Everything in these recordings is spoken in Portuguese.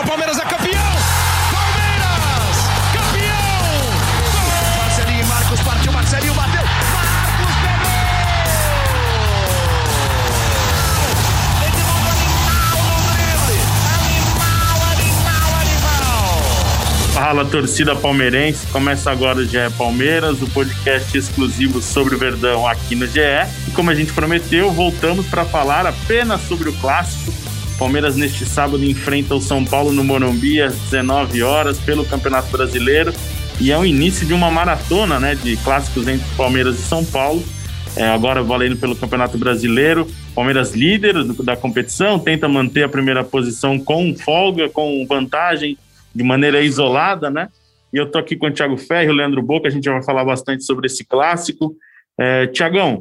Palmeiras é campeão! Palmeiras! Campeão! Marcelinho e Marcos partiu, Marcelinho bateu! Marcos pegou! Esse mundo animal no drible! Animal! Fala, torcida palmeirense, começa agora o GE Palmeiras, o podcast exclusivo sobre o Verdão aqui no GE. E como a gente prometeu, voltamos para falar apenas sobre o clássico. Palmeiras neste sábado enfrenta o São Paulo no Morumbi às 19 horas pelo Campeonato Brasileiro. E é o início de uma maratona, né, de clássicos entre Palmeiras e São Paulo. Agora valendo pelo Campeonato Brasileiro. Palmeiras líder da competição, tenta manter a primeira posição com folga, com vantagem, de maneira isolada, né? E eu tô aqui com o Thiago Ferri, o Leandro Boca, a gente já vai falar bastante sobre esse clássico. Tiagão,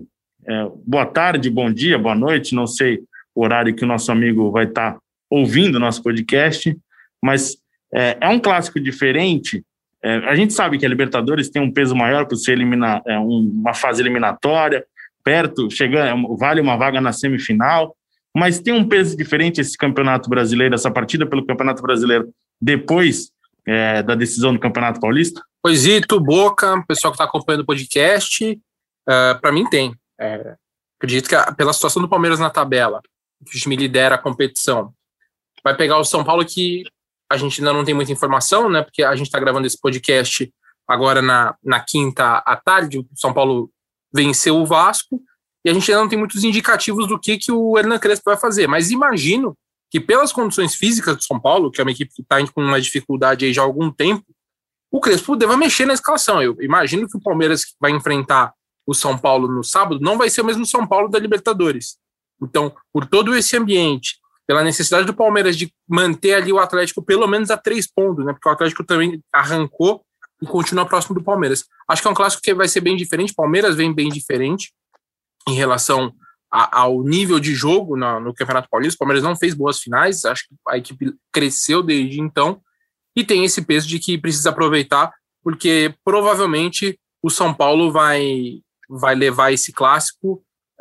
boa tarde, bom dia, boa noite, não sei o horário que o nosso amigo vai estar ouvindo o nosso podcast, mas é um clássico diferente. A gente sabe que a Libertadores tem um peso maior por ser uma fase eliminatória, perto, chegando, vale uma vaga na semifinal, mas tem um peso diferente esse Campeonato Brasileiro, essa partida pelo Campeonato Brasileiro, depois da decisão do Campeonato Paulista? Poisito, Boca, pessoal que está acompanhando o podcast, para mim tem. Acredito que pela situação do Palmeiras na tabela, que o time lidera a competição, vai pegar o São Paulo, que a gente ainda não tem muita informação, né? Porque a gente está gravando esse podcast agora na quinta à tarde. O São Paulo venceu o Vasco e a gente ainda não tem muitos indicativos do que o Hernan Crespo vai fazer, mas imagino que pelas condições físicas do São Paulo, que é uma equipe que está com uma dificuldade aí já há algum tempo, o Crespo deva mexer na escalação. Eu imagino que o Palmeiras vai enfrentar o São Paulo no sábado não vai ser o mesmo São Paulo da Libertadores. Então, por todo esse ambiente, pela necessidade do Palmeiras de manter ali o Atlético pelo menos a 3 pontos, né? Porque o Atlético também arrancou e continua próximo do Palmeiras. Acho que é um clássico que vai ser bem diferente. O Palmeiras vem bem diferente em relação ao nível de jogo no Campeonato Paulista. O Palmeiras não fez boas finais, acho que a equipe cresceu desde então, e tem esse peso de que precisa aproveitar, porque provavelmente o São Paulo vai levar esse clássico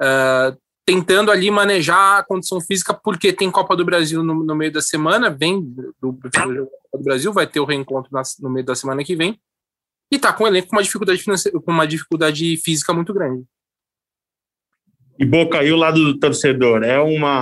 tentando ali manejar a condição física, porque tem Copa do Brasil no meio da semana, vem do Copa do Brasil, vai ter o reencontro no meio da semana que vem, e tá com o elenco com uma dificuldade física muito grande. E Boca, aí o lado do torcedor, é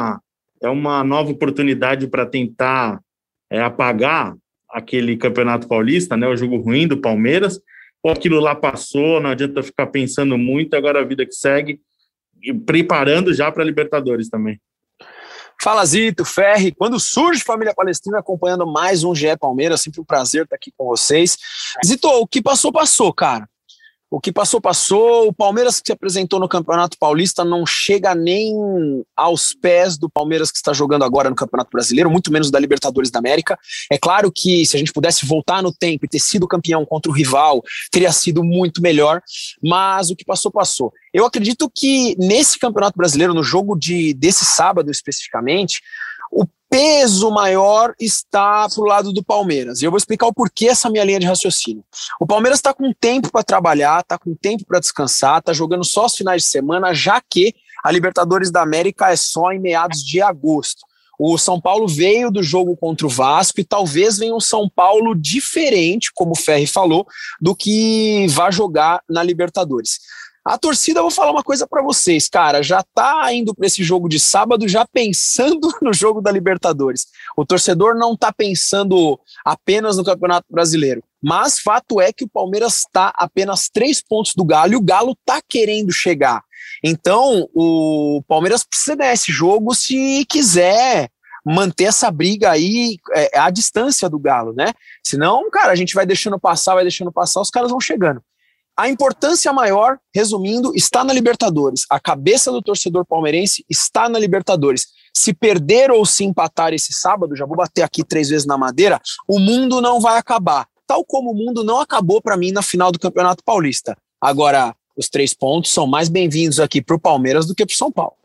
uma nova oportunidade para tentar apagar aquele Campeonato Paulista, né, o jogo ruim do Palmeiras, ou aquilo lá passou, não adianta ficar pensando muito, agora a vida que segue, e preparando já para a Libertadores também. Fala, Zito, Ferri, quando surge Família Palestrina acompanhando mais um GE Palmeiras, sempre um prazer estar aqui com vocês. Zito, o que passou, cara. O que passou, o Palmeiras que se apresentou no Campeonato Paulista não chega nem aos pés do Palmeiras que está jogando agora no Campeonato Brasileiro, muito menos da Libertadores da América. É claro que se a gente pudesse voltar no tempo e ter sido campeão contra o rival, teria sido muito melhor, mas o que passou. Eu acredito que nesse Campeonato Brasileiro, no jogo desse sábado especificamente, o peso maior está pro lado do Palmeiras. E eu vou explicar o porquê essa minha linha de raciocínio. O Palmeiras está com tempo para trabalhar, está com tempo para descansar, está jogando só os finais de semana, já que a Libertadores da América é só em meados de agosto. O São Paulo veio do jogo contra o Vasco e talvez venha um São Paulo diferente, como o Ferri falou, do que vai jogar na Libertadores. A torcida, eu vou falar uma coisa pra vocês, cara, já tá indo pra esse jogo de sábado já pensando no jogo da Libertadores. O torcedor não tá pensando apenas no Campeonato Brasileiro, mas fato é que o Palmeiras tá apenas 3 pontos do Galo e o Galo tá querendo chegar. Então, o Palmeiras precisa ganhar esse jogo se quiser manter essa briga aí à distância do Galo, né? Senão, cara, a gente vai deixando passar, os caras vão chegando. A importância maior, resumindo, está na Libertadores. A cabeça do torcedor palmeirense está na Libertadores. Se perder ou se empatar esse sábado, já vou bater aqui 3 vezes na madeira, o mundo não vai acabar. Tal como o mundo não acabou para mim na final do Campeonato Paulista. Agora, os 3 pontos são mais bem-vindos aqui para o Palmeiras do que para o São Paulo.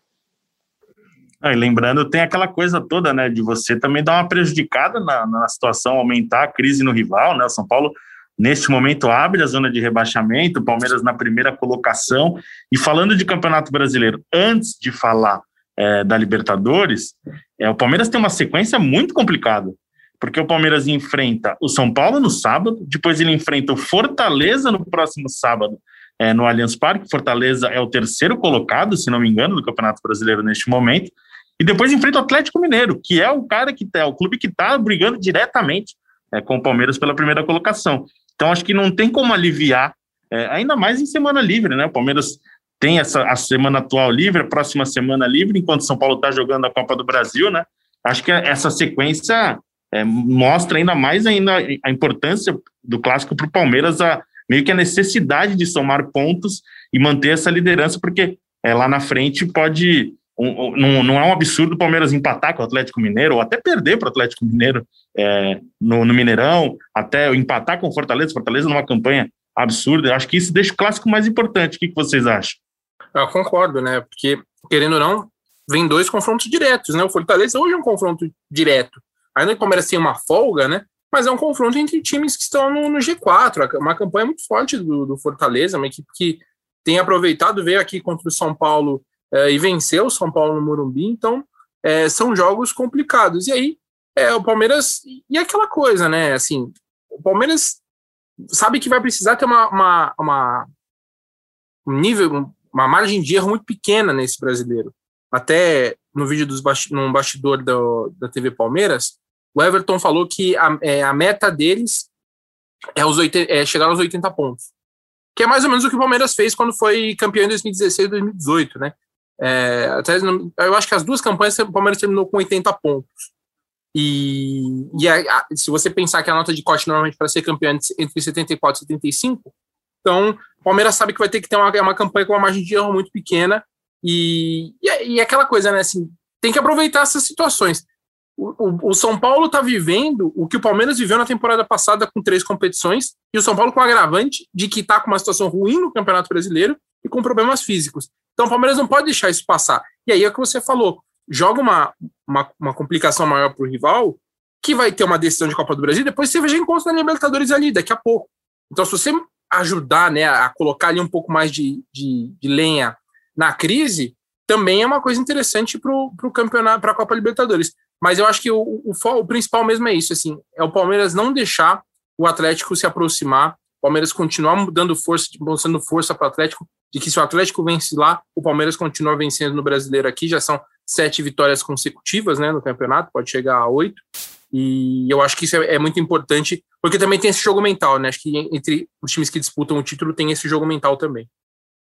E lembrando, tem aquela coisa toda, né, de você também dar uma prejudicada na situação, aumentar a crise no rival, né? O São Paulo neste momento abre a zona de rebaixamento, o Palmeiras na primeira colocação. E falando de Campeonato Brasileiro, antes de falar da Libertadores, o Palmeiras tem uma sequência muito complicada. porque o Palmeiras enfrenta o São Paulo no sábado, depois ele enfrenta o Fortaleza no próximo sábado, no Allianz Parque. Fortaleza é o terceiro colocado, se não me engano, do Campeonato Brasileiro neste momento, e depois enfrenta o Atlético Mineiro, que é o cara que é o clube que está brigando diretamente com o Palmeiras pela primeira colocação. Então acho que não tem como aliviar, ainda mais em semana livre, né? O Palmeiras tem a semana atual livre, a próxima semana livre, enquanto o São Paulo está jogando a Copa do Brasil, né? Acho que essa sequência mostra ainda mais a importância do clássico para o Palmeiras, meio que a necessidade de somar pontos e manter essa liderança, porque lá na frente pode... Não é um absurdo o Palmeiras empatar com o Atlético Mineiro, ou até perder para o Atlético Mineiro no Mineirão, até empatar com o Fortaleza numa campanha absurda. Acho que isso deixa o clássico mais importante. O que vocês acham? Eu concordo, né? Porque, querendo ou não, vem 2 confrontos diretos, né? O Fortaleza hoje é um confronto direto. Ainda que o Palmeiras tem uma folga, né? Mas é um confronto entre times que estão no G4. Uma campanha muito forte do Fortaleza, uma equipe que tem aproveitado, veio aqui contra o São Paulo e venceu o São Paulo no Morumbi. Então, são jogos complicados. E aí, o Palmeiras... E aquela coisa, né? Assim, o Palmeiras sabe que vai precisar ter um nível... uma margem de erro muito pequena nesse brasileiro. Até no vídeo num bastidor da TV Palmeiras, o Everton falou que a meta deles é chegar aos 80 pontos. Que é mais ou menos o que o Palmeiras fez quando foi campeão em 2016 e 2018, né? Eu acho que as 2 campanhas o Palmeiras terminou com 80 pontos. E se você pensar que a nota de corte normalmente para ser campeão é entre 74 e 75, então o Palmeiras sabe que vai ter que ter uma campanha com uma margem de erro muito pequena e aquela coisa, né, assim, tem que aproveitar essas situações. O São Paulo está vivendo o que o Palmeiras viveu na temporada passada com 3 competições, e o São Paulo com o agravante de que está com uma situação ruim no Campeonato Brasileiro e com problemas físicos. Então o Palmeiras não pode deixar isso passar. E aí é o que você falou, joga uma complicação maior para o rival, que vai ter uma decisão de Copa do Brasil, depois você vai já encontrar na Libertadores ali, daqui a pouco. Então se você ajudar, né, a colocar ali um pouco mais de lenha na crise, também é uma coisa interessante para o campeonato, para a Copa Libertadores. Mas eu acho que o principal mesmo é isso, assim, é o Palmeiras não deixar o Atlético se aproximar, o Palmeiras continuar dando força, mostrando força para o Atlético, de que se o Atlético vence lá, o Palmeiras continua vencendo no Brasileiro aqui, já são 7 vitórias consecutivas, né, no campeonato, pode chegar a 8, e eu acho que isso é muito importante, porque também tem esse jogo mental, né, acho que entre os times que disputam o título tem esse jogo mental também.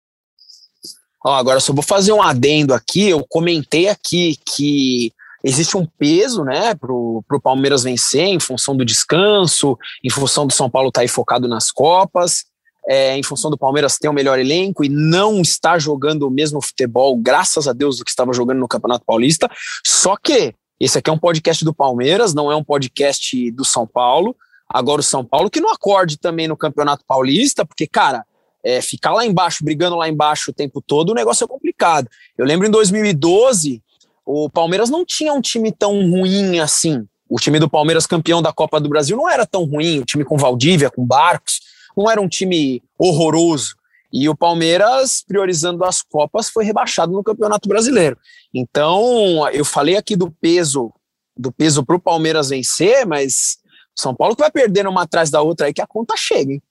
Agora só vou fazer um adendo aqui, eu comentei aqui que existe um peso, né, pro Palmeiras vencer em função do descanso, em função do São Paulo estar aí focado nas Copas, em função do Palmeiras ter o melhor elenco e não estar jogando o mesmo futebol, graças a Deus, do que estava jogando no Campeonato Paulista. Só que esse aqui é um podcast do Palmeiras, não é um podcast do São Paulo. Agora o São Paulo que não acorde também no Campeonato Paulista, porque, cara, ficar lá embaixo, brigando lá embaixo o tempo todo, o negócio é complicado. Eu lembro em 2012, o Palmeiras não tinha um time tão ruim assim. O time do Palmeiras campeão da Copa do Brasil não era tão ruim, o time com Valdívia, com Barcos, não era um time horroroso. E o Palmeiras, priorizando as Copas, foi rebaixado no Campeonato Brasileiro. Então, eu falei aqui do peso para o Palmeiras vencer, mas São Paulo que vai perdendo uma atrás da outra aí que a conta chega, hein?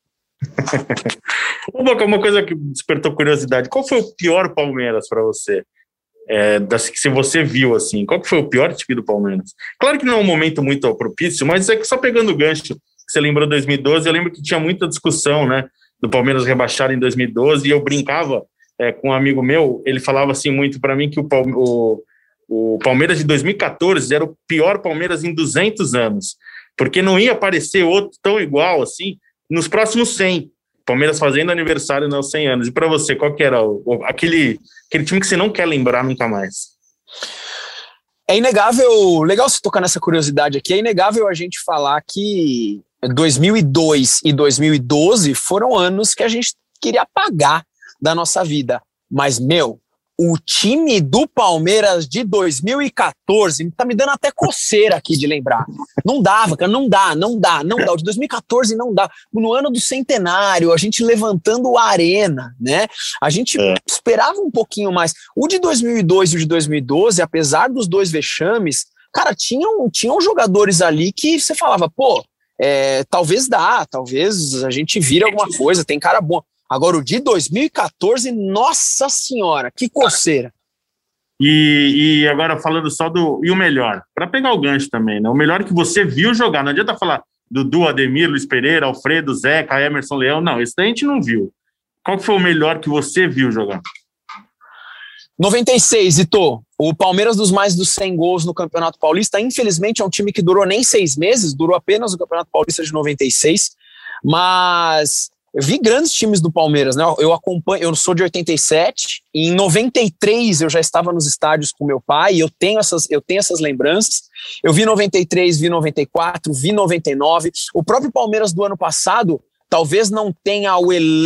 Uma coisa que despertou curiosidade, qual foi o pior Palmeiras para você? Se você viu assim, qual que foi o pior time do Palmeiras? Claro que não é um momento muito propício, mas é que só pegando o gancho, você lembrou 2012, eu lembro que tinha muita discussão, né, do Palmeiras rebaixado em 2012, e eu brincava com um amigo meu, ele falava assim muito para mim que o Palmeiras de 2014 era o pior Palmeiras em 200 anos, porque não ia aparecer outro tão igual assim nos próximos 100, Palmeiras fazendo aniversário nos 100 anos. E para você, qual que era aquele time que você não quer lembrar nunca mais? É inegável, legal você tocar nessa curiosidade aqui, é inegável a gente falar que 2002 e 2012 foram anos que a gente queria apagar da nossa vida. Mas, o time do Palmeiras de 2014 tá me dando até coceira aqui de lembrar. Não dava, cara, não dá. O de 2014 não dá. No ano do centenário, a gente levantando a arena, né? A gente esperava um pouquinho mais. O de 2002 e o de 2012, apesar dos 2 vexames, cara, tinham jogadores ali que você falava, pô, talvez talvez a gente vire alguma coisa, tem cara bom. Agora, o de 2014, nossa senhora, que coceira. E agora falando só e o melhor, para pegar o gancho também, né? O melhor que você viu jogar, não adianta falar Dudu, Ademir, Luiz Pereira, Alfredo, Zeca, Emerson, Leão, não, esse daí a gente não viu. Qual que foi o melhor que você viu jogar? 96, Ito. O Palmeiras dos mais dos 100 gols no Campeonato Paulista, infelizmente é um time que durou nem 6 meses, durou apenas o Campeonato Paulista de 96, mas eu vi grandes times do Palmeiras, né? Eu sou de 87, e em 93 eu já estava nos estádios com meu pai, e eu tenho essas lembranças. Eu vi 93, vi 94, vi 99. O próprio Palmeiras do ano passado talvez não tenha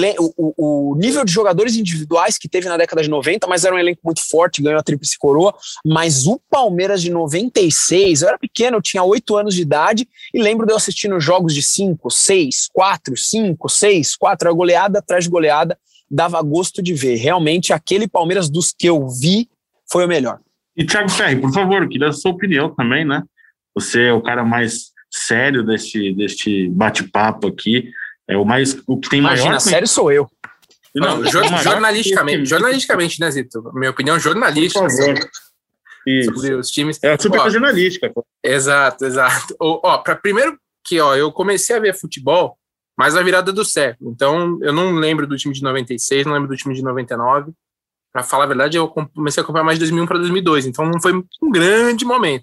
o nível de jogadores individuais que teve na década de 90, mas era um elenco muito forte, ganhou a tríplice coroa. Mas o Palmeiras de 96, eu era pequeno, eu tinha 8 anos de idade, e lembro de eu assistindo jogos de 5, 6, 4, 5, 6, 4, goleada atrás de goleada, dava gosto de ver. Realmente, aquele Palmeiras dos que eu vi foi o melhor. E Thiago Ferri, por favor, queria a sua opinião também, né? Você é o cara mais sério deste bate-papo aqui. O que tem maior... Imagina, sério sou eu. Não, jornalisticamente, né, Zito? Minha opinião jornalística. Por favor. Sobre os times. É super jornalística. Exato. Primeiro que, eu comecei a ver futebol mais na virada do século. Então, eu não lembro do time de 96, não lembro do time de 99. Para falar a verdade, eu comecei a acompanhar mais de 2001 para 2002. Então, não foi um grande momento.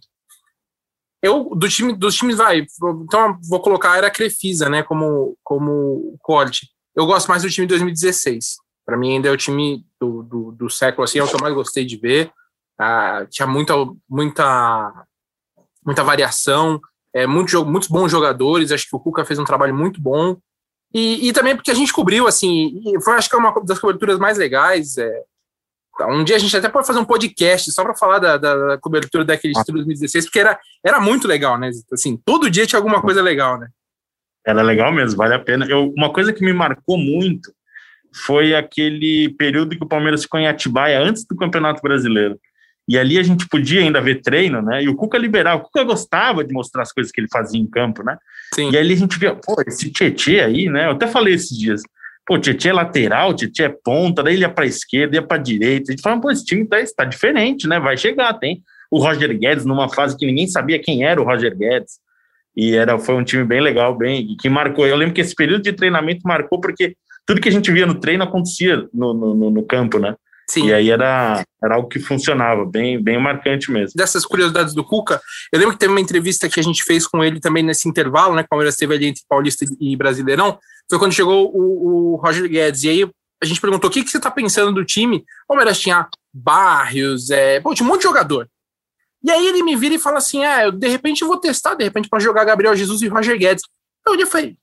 Dos times, então vou colocar a era Crefisa, né, como corte. Eu gosto mais do time de 2016. Para mim ainda é o time do século, assim, é o que eu mais gostei de ver. Tinha muita variação, muitos bons jogadores. Acho que o Cuca fez um trabalho muito bom. E também porque a gente cobriu, assim, acho que é uma das coberturas mais legais. Um dia a gente até pode fazer um podcast só para falar da cobertura daquele título 2016, porque era muito legal, né? Assim, todo dia tinha alguma coisa legal, né? Era legal mesmo, vale a pena. Uma coisa que me marcou muito foi aquele período que o Palmeiras ficou em Atibaia antes do Campeonato Brasileiro. E ali a gente podia ainda ver treino, né? E o Cuca liberava. O Cuca gostava de mostrar as coisas que ele fazia em campo, né? Sim. E ali a gente via, esse Tietê aí, né? Eu até falei esses dias. O Tietê é lateral, o Tietê é ponta, daí ele ia para a esquerda, ia para a direita. A gente fala, esse time tá diferente, né? Vai chegar, tem o Roger Guedes numa fase que ninguém sabia quem era o Roger Guedes. E foi um time bem legal, que marcou. Eu lembro que esse período de treinamento marcou porque tudo que a gente via no treino acontecia no campo, né? Sim. E aí era algo que funcionava, bem marcante mesmo. Dessas curiosidades do Cuca, eu lembro que teve uma entrevista que a gente fez com ele também nesse intervalo, né, que o Palmeiras teve ali entre Paulista e Brasileirão, foi quando chegou o Roger Guedes, e aí a gente perguntou, o que você tá pensando do time? O Palmeiras tinha Barrios, tinha um monte de jogador. E aí ele me vira e fala assim, eu, de repente eu vou testar, de repente para jogar Gabriel Jesus e Roger Guedes. Eu falei,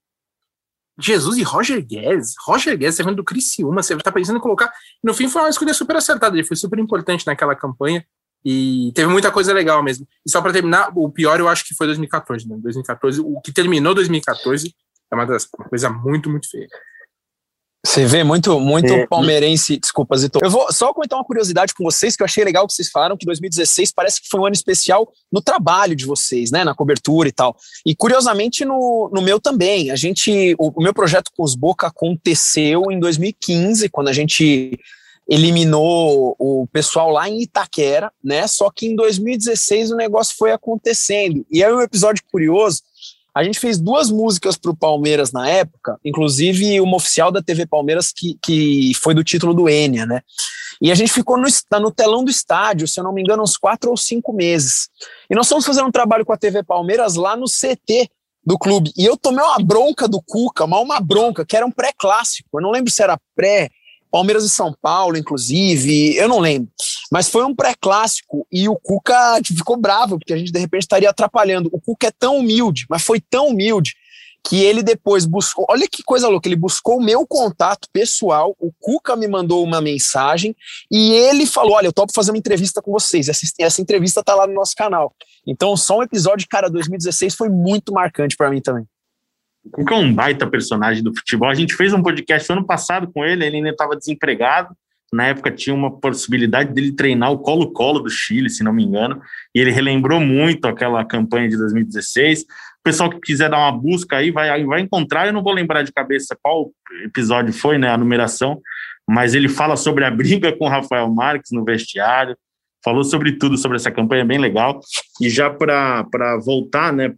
Jesus e Roger Guedes? Roger Guedes, você vendo do Criciúma, você tá pensando em colocar... No fim foi uma escolha super acertada, ele foi super importante naquela campanha e teve muita coisa legal mesmo. E só para terminar, o pior eu acho que foi 2014, né? 2014, o que terminou 2014 é uma coisa muito, muito feia. Você vê muito palmeirense, desculpa, Zito. Eu vou só comentar uma curiosidade com vocês, que eu achei legal que vocês falaram, que 2016 parece que foi um ano especial no trabalho de vocês, né, na cobertura e tal. E curiosamente no meu também, o meu projeto com os Boca aconteceu em 2015, quando a gente eliminou o pessoal lá em Itaquera, né, só que em 2016 o negócio foi acontecendo. E é um episódio curioso. A gente fez 2 músicas para o Palmeiras na época, inclusive uma oficial da TV Palmeiras que foi do título do Enya, né? E a gente ficou no telão do estádio, se eu não me engano, uns 4 ou 5 meses. E nós fomos fazer um trabalho com a TV Palmeiras lá no CT do clube. E eu tomei uma bronca do Cuca, uma bronca, que era um pré-clássico. Eu não lembro se era Palmeiras e São Paulo, inclusive, eu não lembro. Mas foi um pré-clássico e o Cuca ficou bravo, porque a gente de repente estaria atrapalhando. O Cuca é tão humilde, mas foi tão humilde, que ele depois buscou, olha que coisa louca, ele buscou o meu contato pessoal, o Cuca me mandou uma mensagem e ele falou, olha, eu topo fazer uma entrevista com vocês, essa entrevista tá lá no nosso canal. Então só um episódio, cara, 2016 foi muito marcante para mim também. O Cuca é um baita personagem do futebol. A gente fez um podcast ano passado com ele ainda estava desempregado, Na época tinha uma possibilidade dele treinar o Colo-Colo do Chile, se não me engano, e ele relembrou muito aquela campanha de 2016. O pessoal que quiser dar uma busca aí vai encontrar. Eu não vou lembrar de cabeça qual episódio foi, né, a numeração, mas ele fala sobre a briga com o Rafael Marques no vestiário, falou sobre tudo, sobre essa campanha, bem legal. E já para voltar, né,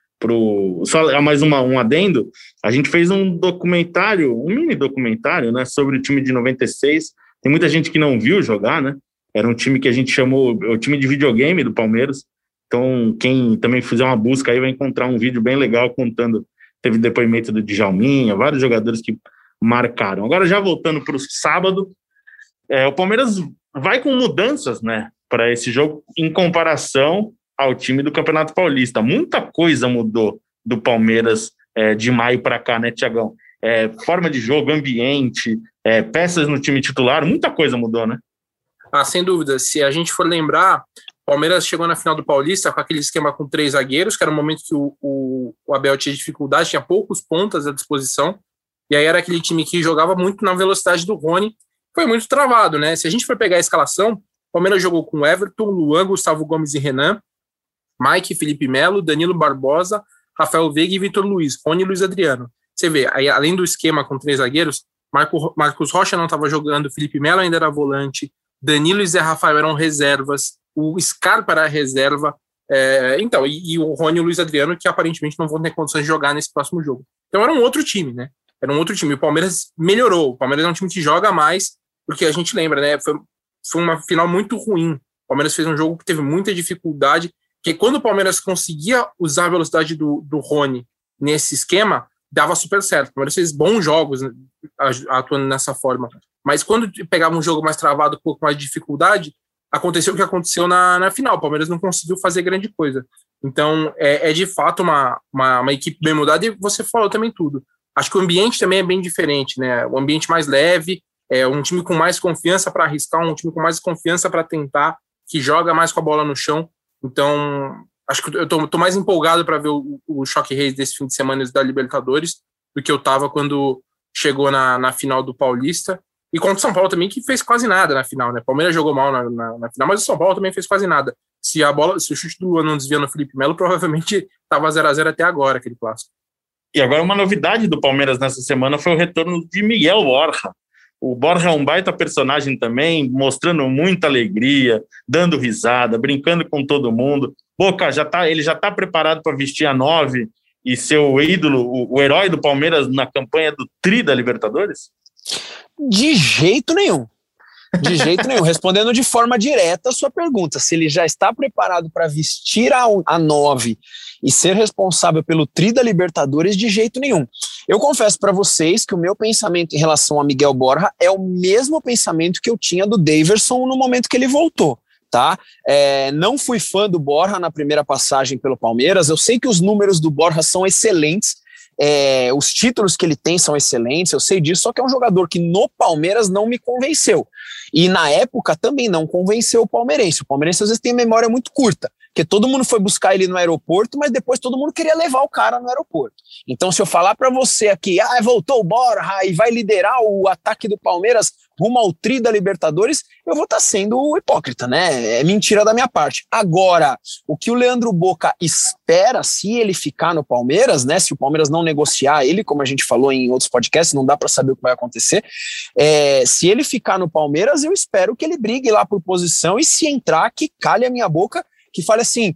só mais um adendo, a gente fez um mini documentário, né, sobre o time de 96. Tem muita gente que não viu jogar, né? Era um time que a gente chamou o time de videogame do Palmeiras. Então, quem também fizer uma busca aí vai encontrar um vídeo bem legal contando. Teve depoimento do Djalminha, vários jogadores que marcaram. Agora, já voltando para o sábado, o Palmeiras vai com mudanças, né, para esse jogo em comparação ao time do Campeonato Paulista. Muita coisa mudou do Palmeiras de maio para cá, né, Thiagão? Forma de jogo, ambiente, peças no time titular, muita coisa mudou, né? Sem dúvida. Se a gente for lembrar, o Palmeiras chegou na final do Paulista com aquele esquema com 3 zagueiros, que era um momento que o Abel tinha dificuldade, tinha poucos pontas à disposição, e aí era aquele time que jogava muito na velocidade do Rony. Foi muito travado, né? Se a gente for pegar a escalação, o Palmeiras jogou com Everton, Luan, Gustavo Gomes e Renan, Mike, Felipe Melo, Danilo Barbosa, Rafael Veiga e Vitor Luiz, Rony e Luiz Adriano. Você vê, aí, além do esquema com 3 zagueiros, Marcos Rocha não estava jogando, Felipe Melo ainda era volante, Danilo e Zé Rafael eram reservas, o Scarpa era reserva, e o Rony e o Luiz Adriano, que aparentemente não vão ter condições de jogar nesse próximo jogo. Então era um outro time, né? Era um outro time. O Palmeiras melhorou. O Palmeiras é um time que joga mais, porque a gente lembra, né? Foi uma final muito ruim. O Palmeiras fez um jogo que teve muita dificuldade, que quando o Palmeiras conseguia usar a velocidade do Rony nesse esquema, dava super certo. O Palmeiras fez bons jogos atuando nessa forma. Mas quando pegava um jogo mais travado, com um pouco mais de dificuldade, aconteceu o que aconteceu na final. O Palmeiras não conseguiu fazer grande coisa. Então, é de fato uma equipe bem mudada, e você falou também tudo. Acho que o ambiente também é bem diferente, né? O ambiente mais leve, um time com mais confiança para arriscar, um time com mais confiança para tentar, que joga mais com a bola no chão. Então, acho que eu tô mais empolgado para ver o Choque Reis desse fim de semana da Libertadores do que eu estava quando chegou na final do Paulista. E contra o São Paulo também, que fez quase nada na final, né? O Palmeiras jogou mal na final, mas o São Paulo também fez quase nada. Se o chute do Luan não desvia no Felipe Melo, provavelmente estava 0-0 até agora, aquele clássico. E agora uma novidade do Palmeiras nessa semana foi o retorno de Miguel Borja. O Borja é um baita personagem também, mostrando muita alegria, dando risada, brincando com todo mundo. Boca, ele já tá preparado para vestir a 9 e ser o ídolo, o herói do Palmeiras na campanha do Tri da Libertadores? De jeito nenhum. De jeito nenhum. Respondendo de forma direta a sua pergunta, se ele já está preparado para vestir a 9 e ser responsável pelo Tri da Libertadores, de jeito nenhum. Eu confesso para vocês que o meu pensamento em relação a Miguel Borja é o mesmo pensamento que eu tinha do Daverson no momento que ele voltou. Tá? Não fui fã do Borja na primeira passagem pelo Palmeiras. Eu sei que os números do Borja são excelentes, os títulos que ele tem são excelentes, eu sei disso, só que é um jogador que no Palmeiras não me convenceu, e na época também não convenceu o palmeirense. O palmeirense às vezes tem memória muito curta, porque todo mundo foi buscar ele no aeroporto, mas depois todo mundo queria levar o cara no aeroporto. Então, se eu falar para você aqui, voltou o Borja e vai liderar o ataque do Palmeiras rumo ao Tri da Libertadores, eu vou estar sendo hipócrita, né? É mentira da minha parte. Agora, o que o Leandro Boca espera, se ele ficar no Palmeiras, né? Se o Palmeiras não negociar ele, como a gente falou em outros podcasts, não dá para saber o que vai acontecer. Se ele ficar no Palmeiras, eu espero que ele brigue lá por posição, e se entrar, que calhe a minha boca, que fale assim,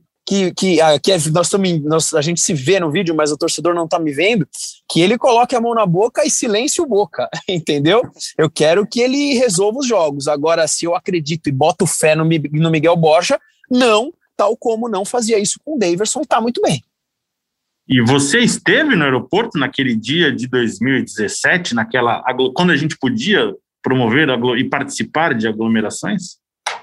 a gente se vê no vídeo, mas o torcedor não tá me vendo, que ele coloque a mão na boca e silêncio o Boca, entendeu? Eu quero que ele resolva os jogos. Agora, se eu acredito e boto fé no Miguel Borja, não, tal como não fazia isso com o Daverson, e tá muito bem. E você esteve no aeroporto naquele dia de 2017, quando a gente podia promover e participar de aglomerações?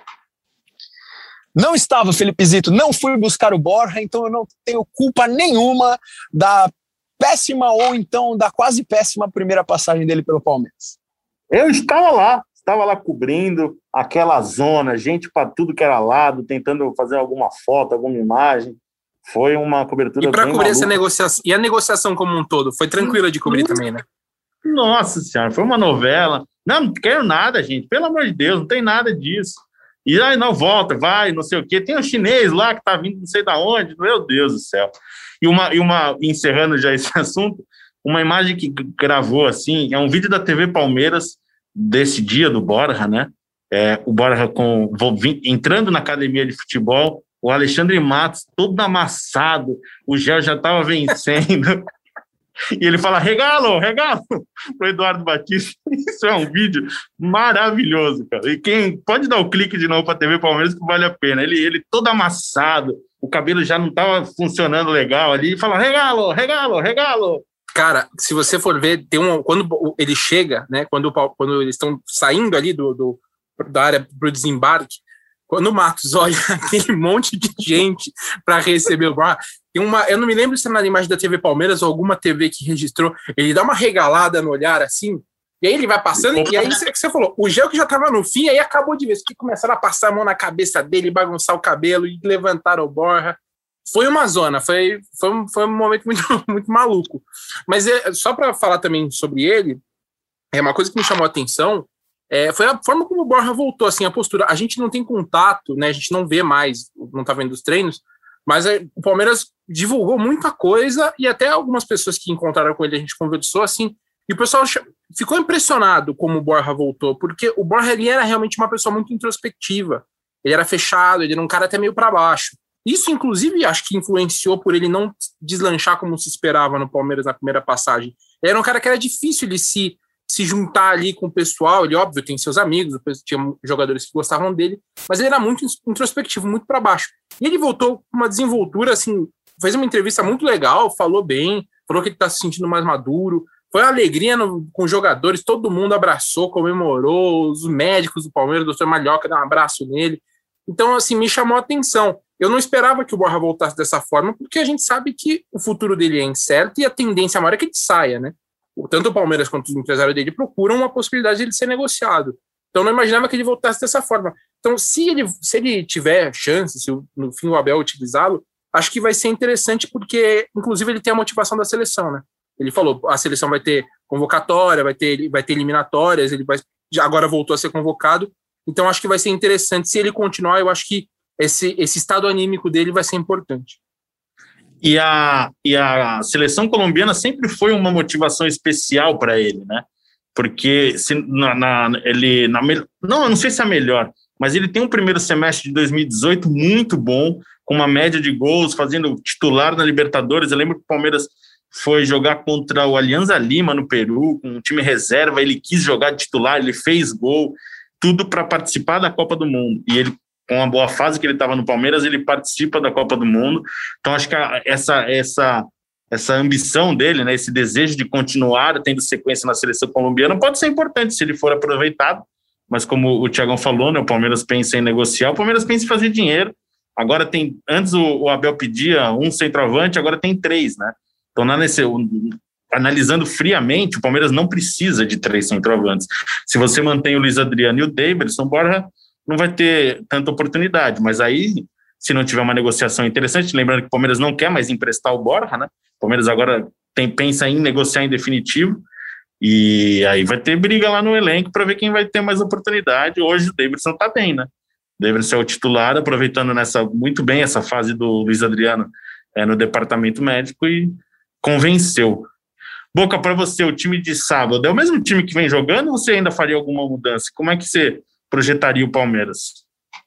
Não estava, Felipe Zito, não fui buscar o Borja, então eu não tenho culpa nenhuma da péssima ou então da quase péssima primeira passagem dele pelo Palmeiras. Eu estava lá cobrindo aquela zona, gente para tudo que era lado, tentando fazer alguma foto, alguma imagem. Foi uma cobertura bem maluca. E para cobrir essa negociação, e a negociação como um todo, foi tranquila de cobrir também, né? Nossa senhora, foi uma novela. Não quero nada, gente, pelo amor de Deus, não tem nada disso. E aí, não, volta, vai, não sei o quê. Tem um chinês lá que tá vindo não sei de onde, meu Deus do céu. E encerrando já esse assunto, uma imagem que gravou, assim, é um vídeo da TV Palmeiras desse dia do Borja, né? O Borja entrando na academia de futebol, o Alexandre Matos todo amassado, o Gel já estava vencendo. E ele fala, regalo, pro Eduardo Batista. Isso é um vídeo maravilhoso, cara. E quem pode dar o clique de novo para a TV Palmeiras que vale a pena. Ele todo amassado, o cabelo já não estava funcionando legal ali, e fala, regalo. Cara, se você for ver, quando ele chega, né? Quando eles estão saindo ali da área para o desembarque, quando o Matos olha aquele monte de gente para receber o Borja, eu não me lembro se é na imagem da TV Palmeiras ou alguma TV que registrou, ele dá uma regalada no olhar assim, e aí ele vai passando, e aí você falou, o Gel que já estava no fim, aí acabou de ver, que começaram a passar a mão na cabeça dele, bagunçar o cabelo e levantar o Borja. Foi uma zona, foi um momento muito, muito maluco. Mas só para falar também sobre ele, uma coisa que me chamou a atenção foi a forma como o Borja voltou, assim, a postura. A gente não tem contato, né? A gente não vê mais, não tá vendo os treinos, mas o Palmeiras divulgou muita coisa e até algumas pessoas que encontraram com ele, a gente conversou, assim, e o pessoal ficou impressionado como o Borja voltou, porque o Borja, ele era realmente uma pessoa muito introspectiva, ele era fechado, ele era um cara até meio para baixo. Isso, inclusive, acho que influenciou por ele não deslanchar como se esperava no Palmeiras na primeira passagem. Ele era um cara que era difícil ele se juntar ali com o pessoal. Ele, óbvio, tem seus amigos, tinha jogadores que gostavam dele, mas ele era muito introspectivo, muito para baixo. E ele voltou com uma desenvoltura, assim, fez uma entrevista muito legal, falou bem, falou que ele está se sentindo mais maduro. Foi uma alegria com os jogadores, todo mundo abraçou, comemorou, os médicos do Palmeiras, o Dr. Malhoca deu um abraço nele. Então, assim, me chamou a atenção. Eu não esperava que o Borja voltasse dessa forma, porque a gente sabe que o futuro dele é incerto e a tendência maior é que ele saia, né? Tanto o Palmeiras quanto os empresários dele procuram uma possibilidade de ele ser negociado. Então, não imaginava que ele voltasse dessa forma. Então, se ele tiver chance, se no fim o Abel utilizá-lo, acho que vai ser interessante, porque, inclusive, ele tem a motivação da seleção, né? Ele falou, a seleção vai ter convocatória, vai ter eliminatórias, ele agora voltou a ser convocado. Então, acho que vai ser interessante. Se ele continuar, eu acho que esse estado anímico dele vai ser importante. E a seleção colombiana sempre foi uma motivação especial para ele, né? Porque eu não sei se é a melhor, mas ele tem um primeiro semestre de 2018 muito bom, com uma média de gols, fazendo titular na Libertadores. Eu lembro que o Palmeiras foi jogar contra o Alianza Lima no Peru, com um time reserva, ele quis jogar de titular, ele fez gol, tudo para participar da Copa do Mundo. E ele, com a boa fase que ele estava no Palmeiras, ele participa da Copa do Mundo. Então, acho que essa ambição dele, né, esse desejo de continuar tendo sequência na seleção colombiana pode ser importante se ele for aproveitado, mas como o Thiagão falou, né, o Palmeiras pensa em negociar, o Palmeiras pensa em fazer dinheiro. Agora antes o Abel pedia um centroavante, agora tem 3, né? Então, analisando friamente, o Palmeiras não precisa de 3 centroavantes. Se você mantém o Luiz Adriano e o Daverson, Borja não vai ter tanta oportunidade, mas aí, se não tiver uma negociação interessante, lembrando que o Palmeiras não quer mais emprestar o Borja, né? O Palmeiras agora pensa em negociar em definitivo, e aí vai ter briga lá no elenco para ver quem vai ter mais oportunidade. Hoje o Daverson está bem, né? O Daverson é o titular, aproveitando muito bem essa fase do Luiz Adriano no departamento médico, e convenceu. Boca, para você, o time de sábado é o mesmo time que vem jogando ou você ainda faria alguma mudança? Como é que você projetaria o Palmeiras?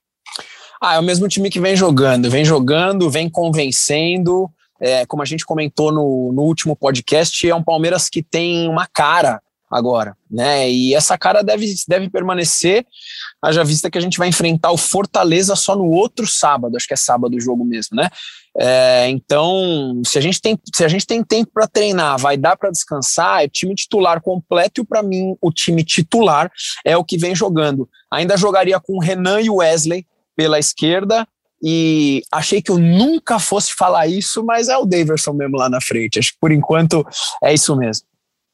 É o mesmo time que vem jogando, vem convencendo. Como a gente comentou no último podcast, é um Palmeiras que tem uma cara agora, né? E essa cara deve permanecer, haja vista que a gente vai enfrentar o Fortaleza só no outro sábado, acho que é sábado o jogo mesmo, né? Então, se a gente tem tempo para treinar, vai dar para descansar, é time titular completo, e para mim o time titular é o que vem jogando. Ainda jogaria com o Renan e o Wesley pela esquerda, e achei que eu nunca fosse falar isso, mas é o Daverson mesmo lá na frente. Acho que por enquanto é isso mesmo.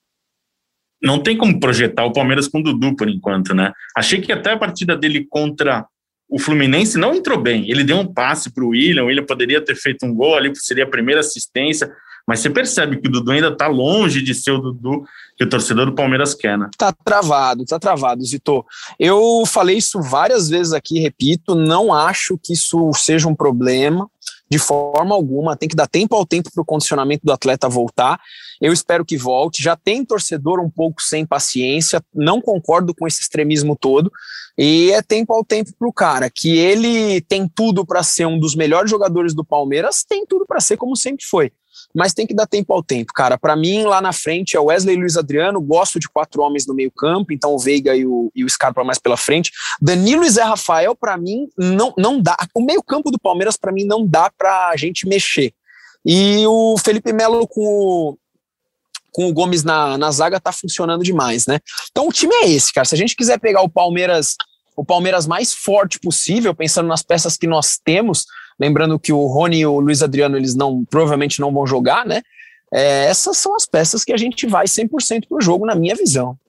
Não tem como projetar o Palmeiras com o Dudu por enquanto, né? Achei que até a partida dele contra o Fluminense não entrou bem. Ele deu um passe para o William poderia ter feito um gol ali, seria a primeira assistência, Mas você percebe que o Dudu ainda tá longe de ser o Dudu que o torcedor do Palmeiras quer, né? Tá travado, Zito. Eu falei isso várias vezes aqui, repito, não acho que isso seja um problema de forma alguma, tem que dar tempo ao tempo para o condicionamento do atleta voltar. Eu espero que volte. Já tem torcedor um pouco sem paciência, não concordo com esse extremismo todo, e é tempo ao tempo para o cara, que ele tem tudo para ser um dos melhores jogadores do Palmeiras, tem tudo para ser como sempre foi, mas tem que dar tempo ao tempo, cara. Para mim, lá na frente é Wesley e Luiz Adriano, gosto de 4 homens no meio campo, então o Veiga e o Scarpa mais pela frente. Danilo e Zé Rafael, para mim, não dá. O meio campo do Palmeiras, para mim, não dá pra gente mexer. E o Felipe Melo com o Gomes na zaga tá funcionando demais, né? Então o time é esse, cara. Se a gente quiser pegar o Palmeiras mais forte possível, pensando nas peças que nós temos, lembrando que o Rony e o Luiz Adriano, eles provavelmente não vão jogar, né? Essas são as peças que a gente vai 100% pro jogo, na minha visão.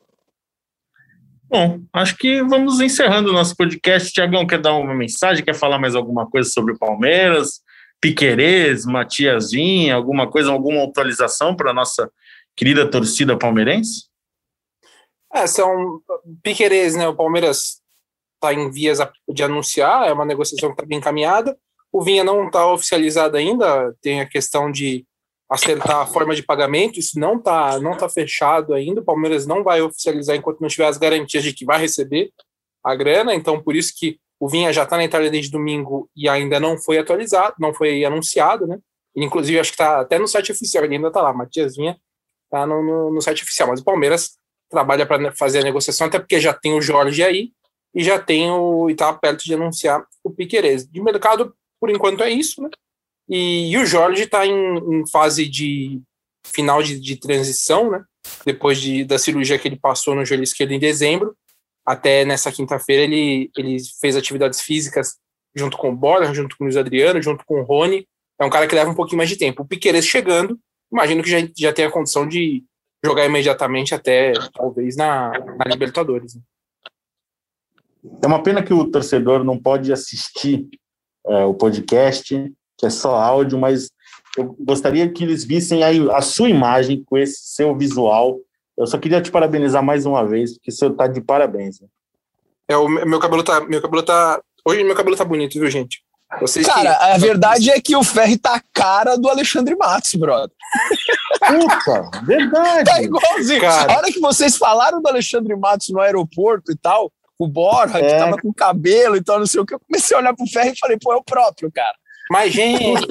Bom, acho que vamos encerrando o nosso podcast. Tiagão, quer dar uma mensagem? Quer falar mais alguma coisa sobre o Palmeiras? Piquerez, Matiazinha, alguma coisa, alguma atualização para a nossa querida torcida palmeirense? São Piquerez, né? O Palmeiras está em vias de anunciar, é uma negociação que está bem encaminhada. O Vinha não está oficializado ainda, tem a questão de acertar a forma de pagamento, isso não tá fechado ainda, o Palmeiras não vai oficializar enquanto não tiver as garantias de que vai receber a grana, então por isso que o Vinha já está na Itália desde domingo e ainda não foi atualizado, não foi anunciado, né? Inclusive, acho que está até no site oficial, ele ainda está lá, Matias Vinha está no site oficial, mas o Palmeiras trabalha para fazer a negociação, até porque já tem o Jorge aí e já tem e está perto de anunciar o Piquerez. De mercado, por enquanto, é isso, né? E o Jorge está em fase de final de transição, né? Depois da cirurgia que ele passou no joelho esquerdo em dezembro, até nessa quinta-feira ele fez atividades físicas junto com o Borja, junto com o Luiz Adriano, junto com o Rony. É um cara que leva um pouquinho mais de tempo. O Piquerez chegando, imagino que já tem a condição de jogar imediatamente até, talvez, na Libertadores. Né? É uma pena que o torcedor não pode assistir o podcast, que é só áudio, mas eu gostaria que eles vissem aí a sua imagem com esse seu visual. Eu só queria te parabenizar mais uma vez, porque você tá de parabéns. Né? Meu cabelo tá... Hoje meu cabelo tá bonito, viu, gente? Cara, a verdade é que o Ferri tá a cara do Alexandre Matos, brother. Puta, verdade. Tá igualzinho. Cara. A hora que vocês falaram do Alexandre Matos no aeroporto e tal, o Borja, que tava com cabelo e tal, não sei o que, eu comecei a olhar pro Ferri e falei, pô, é o próprio, cara. Mais gente.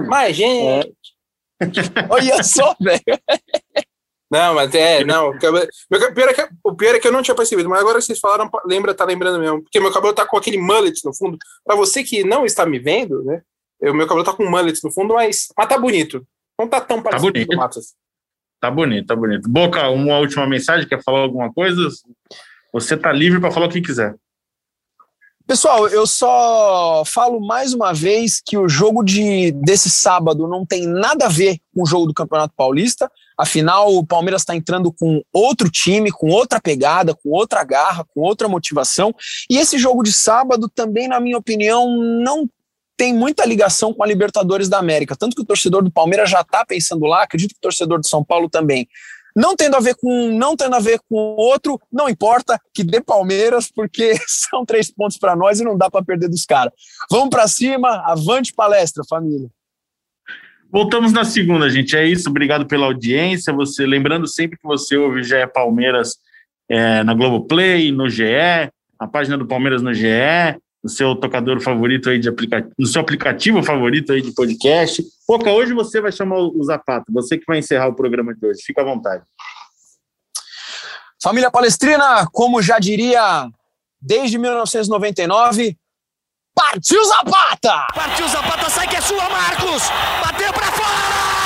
Olha só, velho. Não, mas não. O pior é que eu não tinha percebido, mas agora vocês falaram, tá lembrando mesmo, porque meu cabelo tá com aquele mullet no fundo. Pra você que não está me vendo, né? Meu cabelo tá com mullet no fundo, mas tá bonito. Não tá tão parecido com o Matos. Tá bonito. Boca, uma última mensagem, quer falar alguma coisa? Você tá livre para falar o que quiser. Pessoal, eu só falo mais uma vez que o jogo desse sábado não tem nada a ver com o jogo do Campeonato Paulista. Afinal, o Palmeiras está entrando com outro time, com outra pegada, com outra garra, com outra motivação. E esse jogo de sábado também, na minha opinião, não tem muita ligação com a Libertadores da América. Tanto que o torcedor do Palmeiras já está pensando lá, acredito que o torcedor de São Paulo também. Não tendo a ver com outro, não importa que dê Palmeiras, porque são 3 pontos para nós e não dá para perder dos caras. Vamos para cima, avante palestra, família. Voltamos na segunda, gente. É isso, obrigado pela audiência. Lembrando sempre que você ouve GE Palmeiras na Globoplay, no GE, a página do Palmeiras no GE, no seu tocador favorito aí no seu aplicativo favorito aí de podcast. Poca, hoje você vai chamar o Zapata, você que vai encerrar o programa de hoje. Fica à vontade. Família Palestrina, como já diria desde 1999, partiu Zapata! Partiu Zapata, sai que é sua, Marcos! Bateu pra fora!